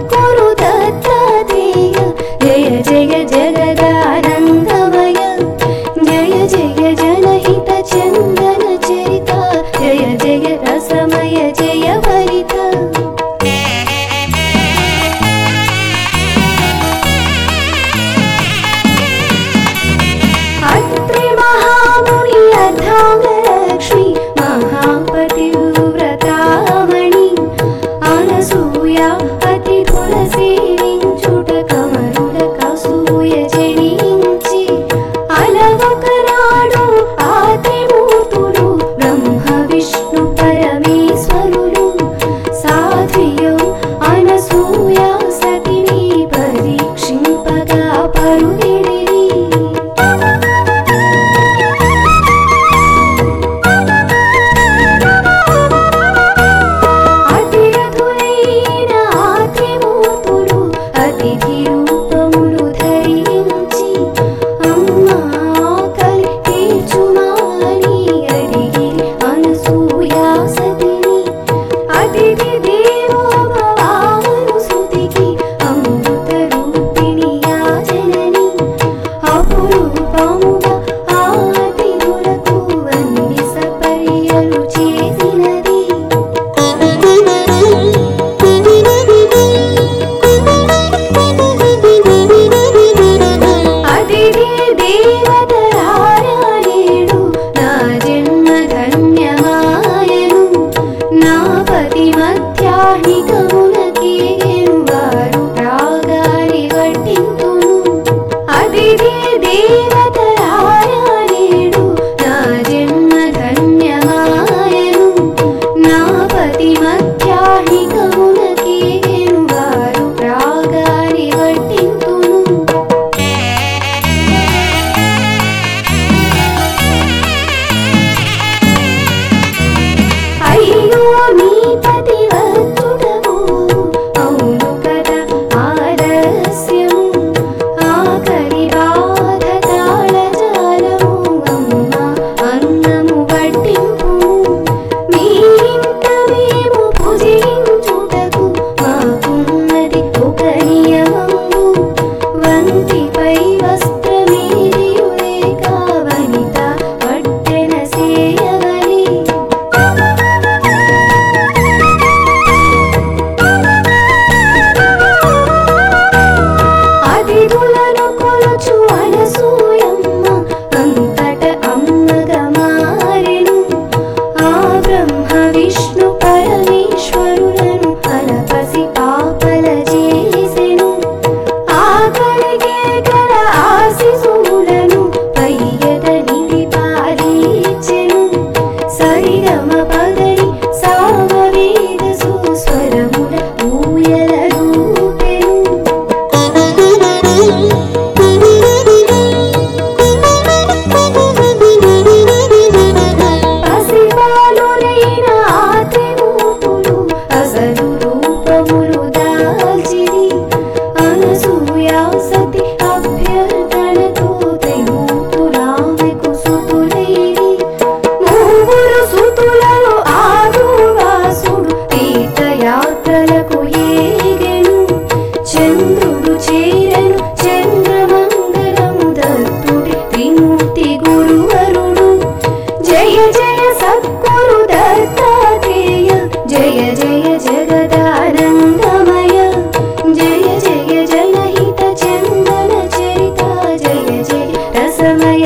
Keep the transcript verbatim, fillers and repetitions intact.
सद्गुरु दत्तात्रेय जय जय जगदानन्दमय जय जय जनहित चन्दन चरिता जय जय रसमय जय भरिता अत्रि महामुनि अर्धांगलक्ष्मी महापतिव्रतामणि अनसूया अति तुलसेविंचुट कमरुल कसूय जनिंచి अलवकराడు ఆత్రిమూర్తులు బ్రహ్మ విష్ణు పరమేశ్వరులు సాధ్వియో అనసూయా సతిని పరీక్షింపగా పరుగిడిరి అతిరథులైన ఆత్రిమూర్తులు అతిథి రూపములు ధరించి అమ్మా ఆకలి తీర్చుమని అడిగిరి అనసూయా సతిని అతిథి దేవో భవానుసుతికి అమృత రూపిణి యాచనని అపురూపముగా ఆ అతిథులకు అన్ని సపర్యలు చేసినది అతిథి దేవతరారాలేడు నా జన్మ ధన్యమాయను నా పతి మధ్యాహ్నికమునకేను వారు రాగాలి వడ్డింతును అతిథి దేవతరారాలేడు నా జన్మ ధన్యమాయను నా పతి మధ్యాహ్నికమునకేను వారు రాగాలి వడ్డింతును అయ్యో నీ పతి వచ్చుటకు అవును కదా ఆలస్యము ఆకలి బాధ తాళజాలము అమ్మ అన్నము వడ్డింపు మీ ఇంట మేము భుజించుటకు మాకున్నది ఒక నియమము వంటిపై వస్త్రమేదియు లేక వనిత వడ్డెన సేయవలి అతిథులను కొలుచు అనసూయమ్మ అంతట అమ్మగా మారెను ఆ బ్రహ్మ విష్ణు పరమేశ్వరులను అలపసి పాపల చేసెను ఆకలిగే గల ఆశిశువులను పయ్యద నిలిపాలిచెను సరిగమ పగరి సామవేద సుస్వరముల ఊయల రూపెను పసిబాలురైన ఆత్రిమూర్తులు అసలు రూపములు దాల్చిరి అనసూయా సతి అభ్యర్థనతో త్రిమూర్తులామెకు సుతులైరి మూగురు సుతులలో ఆదువాసుడు తీర్థయాత్రలకు ఏగెను చంద్రుడు చేరను చంద్రమంగళము దత్తుడి త్రిమూర్తి గురువరుడు జయ జయ సద్గురు దత్తాత్రేయ జయ జయ జగదానందమయ జయ జయ జనహిత చందన చరిత జయ జయ రసమయ